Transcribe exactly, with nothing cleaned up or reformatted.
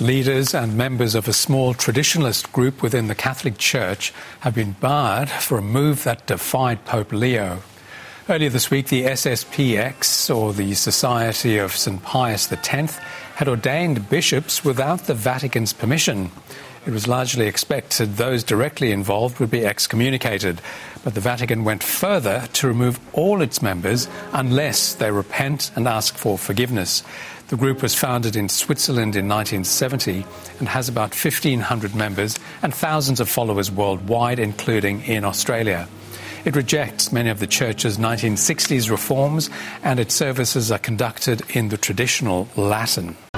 Leaders and members of a small traditionalist group within the Catholic Church have been barred for a move that defied Pope Leo. Earlier this week, the S S P X, or the Society of Saint Pius X, had ordained bishops without the Vatican's permission. It was largely expected those directly involved would be excommunicated, but the Vatican went further to remove all its members unless they repent and ask for forgiveness. The group was founded in Switzerland in nineteen seventy and has about fifteen hundred members and thousands of followers worldwide, including in Australia. It rejects many of the Church's nineteen sixties reforms, and its services are conducted in the traditional Latin.